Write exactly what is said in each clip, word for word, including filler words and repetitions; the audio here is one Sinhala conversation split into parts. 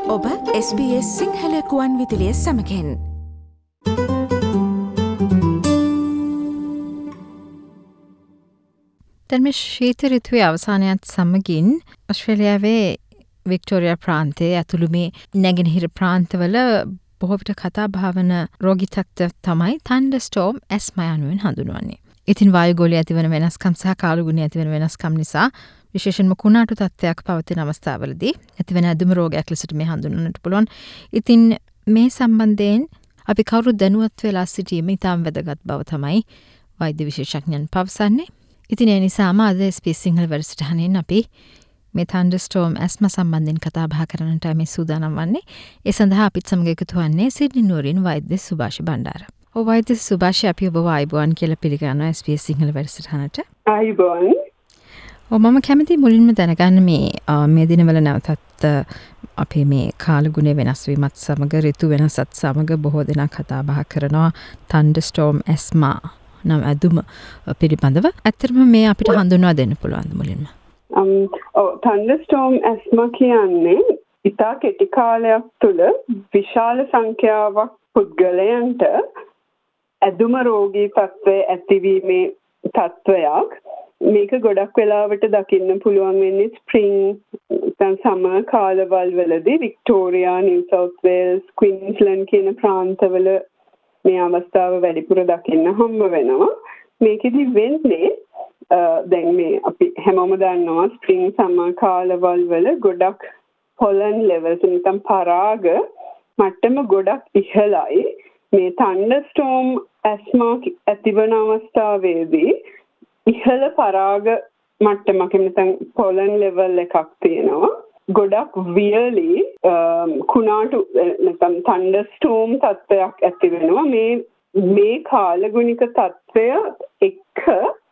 ඔබ එස් බී එස් සිංහල කුවන් විදුලිය සමගින් දැන් මේ ශීත ඍතුවේ අවසානයත් සමගින් ඔස්ට්‍රේලියාවේ වික්ටෝරියා ප්‍රාන්තයේ ඇතුළු මේ නැගෙනහිර ප්‍රාන්තවල බොහෝ විට කතා භාවන රෝගී තත්ත්වය තමයි තන්ඩර්ස්ටෝම් ඇස්මා යනුවෙන් හඳුන්වන්නේ. ඉතින් වායුගෝලයේ ඇතිවන වෙනස්කම් සහ කාලගුණයේ ඇතිවන වෙනස්කම් නිසා විශේෂයෙන්ම කුණාටු තත්ත්වයක් පවතින අවස්ථාවලදී ඇතිවන ඇදුම රෝගයක් ලෙසට මේ හඳුන්වන්නට පුළුවන්. ඉතින් මේ සම්බන්ධයෙන් අපි කවුරුත් දැනුවත් වෙලා සිටීම ඉතාම වැදගත් බව තමයි වෛද්‍ය විශේෂඥයන් පවසන්නේ. ඉතින් ඒ නිසාම අද එස් බී එස් සිංහල වැඩසටහනින් අපි මේ තන්ඩර්ස්ටෝම් ඇස්මා සම්බන්ධයෙන් කතා බහ කරන්නට මේ සූදානම් වන්නේ. ඒ සඳහා අපිත් සමග එකතු වන්නේ සිඩ්නි නුවරින් වෛද්‍ය සුභාෂ බණ්ඩාර. ඔව් වෛද්‍ය සුභාෂ, අපි ඔබ ආයුබෝවන් කියලා පිළිගන්නවා එස් බී එස් සිංහල වැඩසටහනට. ආයුබෝවන්. ඔව්, මම කැමති මුලින්ම දැනගන්න මේ මේ දිනවල නැවතත් අපේ මේ කාලගුණය වෙනස් වීමත් සමග ඍතු වෙනසත් සමග බොහෝ දෙනා කතා බහ කරනවා තන්ඩර්ස්ටෝම් ඇස්මා නම් ඇදුම පිළිබඳව. ඇත්තටම මේ අපිට හඳුන්වා දෙන්න පුළුවන්ද මුලින්ම? ඔව්, තන්ඩර්ස්ටෝම් ඇස්මා කියන්නේ ඉතා කෙටි කාලයක් තුළ විශාල සංඛ්‍යාවක් පුද්ගලයන්ට ඇදුම රෝගී තත්ත්වය ඇතිවීමේ තත්ත්වයක්. මේක ගොඩක් වෙලාවට දකින්න පුළුවන් වෙන්නේ ස්ප්‍රින්ග් නැත්නම් සමර් කාලවල වලදී Victoria, New South Wales, Queensland කියන ප්‍රාන්තවල මේ අවස්ථාව වැඩිපුර දකින්න හම්බ වෙනවා. මේකෙදි වෙන්නේ දැන් මේ අපි හැමෝම දන්නවා ස්ප්‍රින්ග් සමර් කාලවල වල ගොඩක් පොලන් ලෙවල්ස් නැත්නම් පරාග මට්ටම ගොඩක් ඉහළයි. මේ තන්ඩර්ස්ටෝම් ඇස්මා ඇතිවන අවස්ථාවේදී ඉහළ පරාග මට්ටමක නැත්නම් පොලන් ලෙවල් එකක් තියෙනවා. ගොඩක් වියලි කුණාටු නැත්නම් තන්ඩර්ස්ටෝම් තත්ත්වයක් ඇති වෙනවා. මේ මේ කාලගුණික තත්ත්වය එක්ක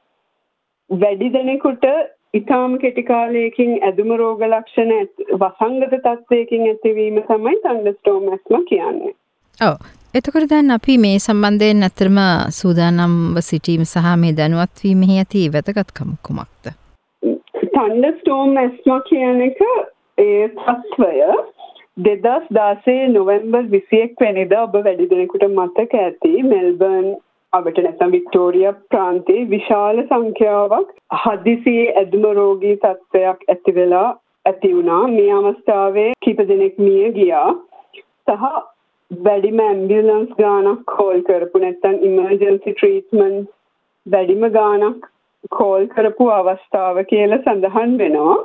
වැඩි දෙනෙකුට ඉතාම කෙටි කාලයකින් ඇදුම රෝග ලක්ෂණ වසංගත තත්ත්වයකින් ඇතිවීම තමයි තන්ඩර්ස්ටෝම් ඇස්මා කියන්නේ. ඔව්. එතකොට දැන් අපි මේ සම්බන්ධයෙන් අතරම සූදානම්ව සිටීම සහ මේ දැනුවත් වීමෙහි ඇති වැදගත්කම කුමක්ද? තන්ඩර්ස්ටෝම් ඇස්මා කියන එක ඒ තත්ත්වය දෙදහස් දාසය නොවැම්බර් විසිඑක වෙනිදා ඔබ වැඩි දෙනෙකුට මතක ඇති මෙල්බර්න් අවට නැත්නම් වික්ටෝරියා ප්‍රාන්තයේ විශාල සංඛ්‍යාවක් හදිසියේ ඇදුම රෝගී තත්ත්වයක් ඇති වෙලා ඇති වුණා. මේ අවස්ථාවේ කීප දෙනෙක් මිය ගියා. සහ වැඩිම ඇම්බියුලන්ස් ගානක් කෝල් කරපු නැත්නම් ඉමර්ජන්සි ට්‍රීට්මන්ට් වැඩිම ගානක් කෝල් කරපු අවස්ථාව කියලා සඳහන් වෙනවා.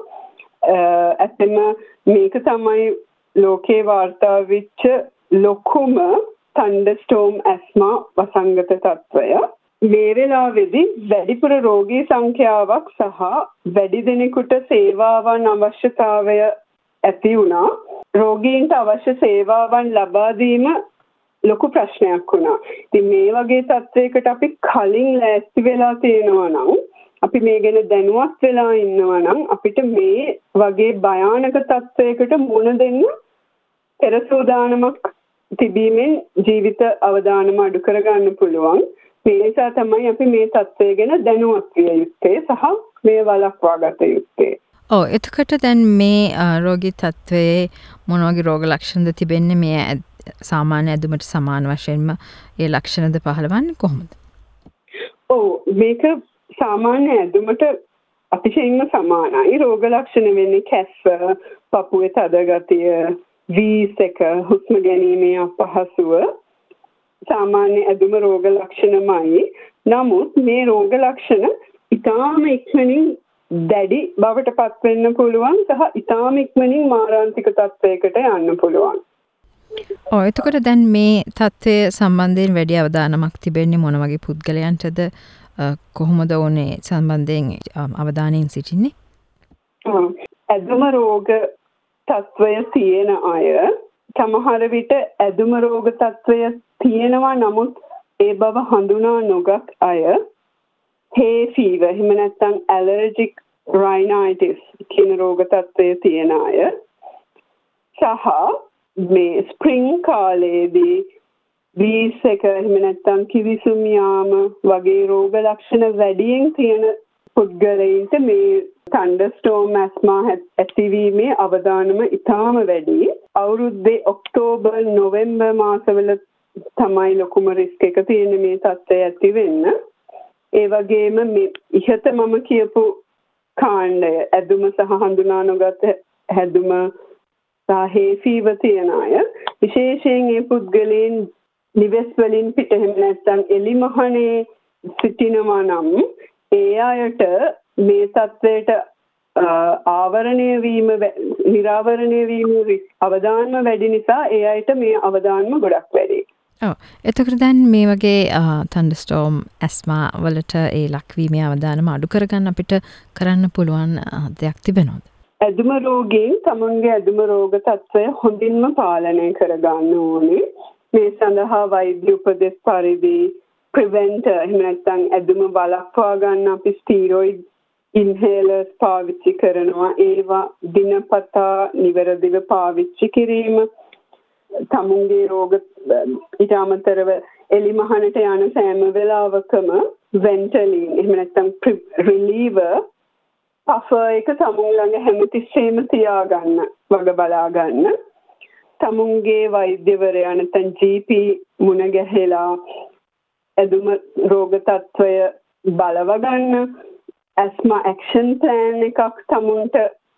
ඇත්තම මේක තමයි ලෝකේ වාර්තා වෙච්ච ලොකුම තන්ඩර්ස්ටෝම් ඇස්මා වසංගත තත්ත්වය. මේ වෙලාවේදී වැඩිපුර රෝගී සංඛ්‍යාවක් සහ වැඩි දෙනෙකුට සේවාවන් අවශ්‍යතාවය ඇති වුණා. රෝගීන්ට අවශ්‍ය සේවාවන් ලබා දීම ලොකු ප්‍රශ්නයක් වුණා. ඉතින් මේ වගේ තත්ත්වයකට අපි කලින් ලෑස්ති වෙලා තියෙනවා නම්, අපි මේ ගැන දැනුවත් වෙලා ඉන්නවා නම් අපිට මේ වගේ භයානක තත්ත්වයකට මුහුණ දෙන්න පෙර සූදානමක් තිබීමෙන් ජීවිත අවදානම අඩු කරගන්න පුළුවන්. මේ නිසා තමයි අපි මේ තත්ත්වය ගැන දැනුවත් විය යුත්තේ සහ මේ වළක්වා ගත යුත්තේ. ඔව්, එතකොට දැන් මේ රෝගී තත්ත්වයේ මොන වගේ රෝග ලක්ෂණද තිබෙන්නේ? මේ සාමාන්‍ය ඇදුමට සමාන වශයෙන්ම ඒ ලක්ෂණද පහළවන්නේ කොහොමද? ඔව්, මේක සාමාන්‍ය ඇදුමට අතිශයින්ම සමානයි. රෝග ලක්ෂණ වෙන්නේ කැස්ස, පපුවේ තද ගතිය, වීස් එක, හුස්ම ගැනීමේ අපහසුව සාමාන්‍ය ඇදුම රෝග ලක්ෂණමයි. නමුත් මේ රෝග ලක්ෂණ ඉතාම ඉක්මනින් දැඩි බවට පත් වෙන්න පුළුවන් සහ ඉතාම ඉක්මනින් මාරාන්තික තත්ත්වයකට යන්න පුළුවන්. ඔව්, එතකොට දැන් මේ තත්ත්වය සම්බන්ධයෙන් වැඩි අවධානමක් තිබෙන්නේ මොන වගේ පුද්ගලයන්ටද? කොහොමද ඕනේ සම්බන්ධයෙන් අවධානයෙන් සිටින්නේ? ඔව්, ඇදුම රෝග තත්ත්වය තියෙන අය සමහර විට ඇදුම රෝග තත්ත්වය තියෙනවා, නමුත් ඒ බව හඳුනා නොගත් අය hay fever එහෙම නැත්නම් allergic rhinitis කියන රෝග තත්ත්වය තියෙන අය සහ මේ ස්ප්‍රින්ග් කාලයේදී වීස් එක එහෙම නැත්නම් කිවිසුම් යාම වගේ රෝග ලක්ෂණ වැඩියෙන් තියෙන පුද්ගලයින්ට මේ තන්ඩර්ස්ටෝම් ඇස්මා ඇතිවීමේ අවදානම ඉතාම වැඩි. අවුරුද්දේ ඔක්තෝබර් නොවැම්බර් මාසවල තමයි ලොකුම රිස්ක් එක තියෙන මේ තත්ත්වය ඇති වෙන්න. ඒ වගේම මේ ඉහත මම කියපු කාණ්ඩය ඇදුම සහ හඳුනා නොගත හැදුම සහ හේ ෆීවර් තියන අය විශේෂයෙන් ඒ පුද්ගලයන් නිවෙස් වලින් පිට එහෙම නැත්නම් එලිමහනේ සිටිනවා නම් ඒ අයට මේ තත්ත්වයට ආවරණය වීම නිරාවරණය වීම අවදානම වැඩි නිසා ඒ අයට මේ අවදානම ගොඩක් වැඩි. ඔව්. එතකොට දැන් මේ වගේ තන්ඩර්ස්ටෝම් ඇස්මා වලට ඒ ලක්වීමේ අවදානම අඩු කරගන්න අපිට කරන්න පුළුවන් දෙයක් තිබෙනවද? ඇදුම රෝගීන් තමුන්ගේ ඇදුම රෝග තත්ත්වය හොඳින්ම පාලනය කරගන්න ඕනේ. මේ සඳහා වෛද්‍ය උපදෙස් පරිදි ප්‍රිවෙන්ටර් එහෙම නැත්නම් ඇදුම වළක්වා ගන්න අපි ස්ටීරොයිඩ් ඉන්හේලර්ස් පාවිච්චි කරනවා. ඒවා දිනපතා නිවැරදිව පාවිච්චි කිරීම තමුන්ගේ රෝග ඊට අමතරව එලිමහනට යන සෑම වෙලාවකම වෙන්ටලින් එහෙම නැත්නම් රිලීවර් පෆර් එක තමුන් ළඟ හැමතිස්සෙම තියාගන්න වග බලා ගන්න. තමුන්ගේ වෛද්‍යවරයා නැත්නම් ජී පී මුණ ගැහිලා ඇදුම රෝග තත්ත්වය බලව ගන්න. ඇස්මා ඇක්ෂන් ප්ලෑන් එකක් තමුන්ට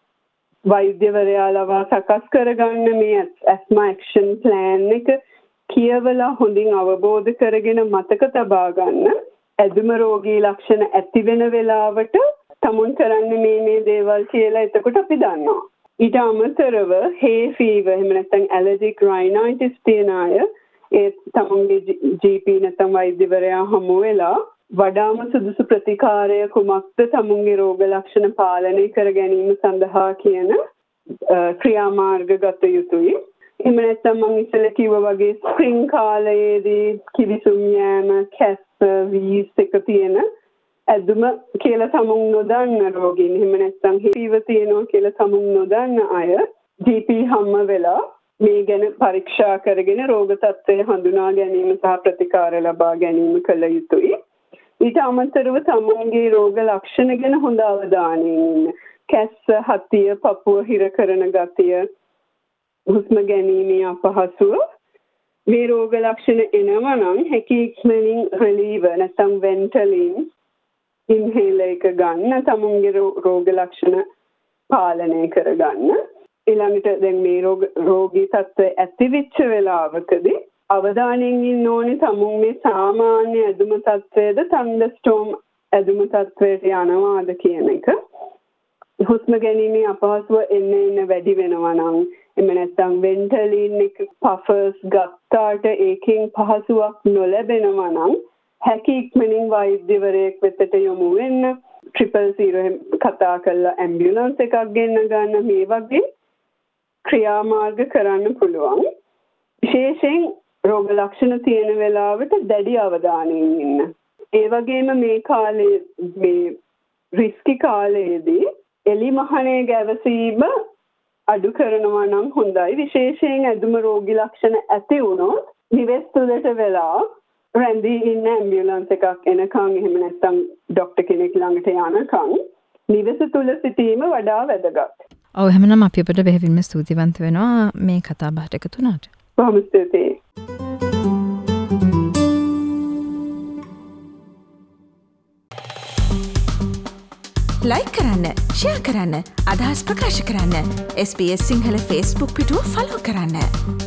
වෛද්‍යවරයා ලවා සකස් කරගන්න. මේ ඇස්මා ඇක්ෂන් ප්ලෑන් එක කියවලා හොඳින් අවබෝධ කරගෙන මතක තබා ගන්න. ඇදුම රෝගී ලක්ෂණ ඇති වෙන වෙලාවට තමුන් කරන්නේ මේ මේ දේවල් කියලා එතකොට අපි දන්නවා. ඊට අමතරව හේ ෆීවර් එහෙම නැත්නම් ඇලර්ජික් රයිනයිටිස් තියන අය ඒ තමුන්ගේ ජී පී නැත්නම් වෛද්‍යවරයා හමු වෙලා වඩාම සුදුසු ප්‍රතිකාරය කුමක්ද තමුන්ගේ රෝග ලක්ෂණ පාලනය කර ගැනීම සඳහා කියන ක්‍රියාමාර්ග ගත යුතුයි. එහෙම නැත්නම් මම ඉස්සෙල්ලා කිව්වා වගේ ස්ප්‍රින්ග් කාලයේදී කිවිසුම් යෑම, කැස්ප, වීස් එක තියෙන ඇදුම කියලා තමුන් නොදන්න රෝගීන් එහෙම නැත්නම් හේව තියෙනවා කියලා තමුන් නොදන්න අය ජී පී හම්ම වෙලා මේ ගැන පරීක්ෂා කරගෙන රෝග තත්ත්වය හඳුනා ගැනීම සහ ප්‍රතිකාර ලබා ගැනීම කළ යුතුයි. ඊට අමතරව තමුන්ගේ රෝග ලක්ෂණ ගැන හොඳ අවධානයෙන් ඉන්න. කැස්ස, හතිය, පපුව හිර කරන ගතිය, හුස්ම ගැනීමේ අපහසුව මේ රෝග ලක්ෂණ එනවා නම් හැකි ඉක්මනින් රිලීවර් නැත්නම් වෙන්ටලින් ඉන්හේලර් එක ගන්න තමුන්ගේ රෝග ලක්ෂණ පාලනය කරගන්න. ඊළඟට දැන් මේ රෝග රෝගී තත්ත්වය ඇතිවෙච්ච වෙලාවකදී අවධානයෙන් ඉන්න ඕනේ තමුන් මේ සාමාන්‍ය ඇදුම තත්ත්වයේද තන්ඩර්ස්ටෝම් ඇදුම තත්ත්වයට යනවාද කියන එක. හුස්ම ගැනීමේ අපහසුව එන්න එන්න වැඩි වෙනවා නම් එමෙ නැත්නම් වෙන්ටලින් එක පෆර්ස් ගත්තාට ඒකෙන් පහසුවක් නොලැබෙනවා නම් හැකි ඉක්මනින් වෛද්‍යවරයෙක් වෙතට යොමු වෙන්න. ට්‍රිපල් සීරෝ කතා කරලා ඇම්බියුලන්ස් එකක් ගෙන්න ගන්න. මේ වගේ ක්‍රියාමාර්ග කරන්න පුළුවන්. විශේෂයෙන් රෝග ලක්ෂණ තියෙන වෙලාවට දැඩි අවධානයෙන් ඉන්න. ඒ වගේම මේ කාලේ මේ රිස්කි කාලයේදී එලිමහනේ ගැවසීම අඩු කරනවා නම් හොඳයි. විශේෂයෙන් ඇදුම රෝගී ලක්ෂණ ඇති වුණොත් නිවෙස් තුළට වෙලා රැඳී ඉන්න ඇම්බියුලන්ස් එකක් එනකන් එහෙම නැත්නම් ડોක්ටර් කෙනෙක් ළඟට යනකන් නිවෙස තුළ සිටීම වඩා වැදගත්. ඔව් එහෙනම් අපි ඔබට බෙහෙවින්ම ස්තුතිවන්ත වෙනවා මේ කතා බහට එකතු වුණාට. බොහොම ස්තුතියි. ලයික් කරන්න, ෂෙයා කරන්න, අදහස් ප්‍රකාශ කරන්න. S B S Sinhala Facebook පිටුව ෆලෝ කරන්න.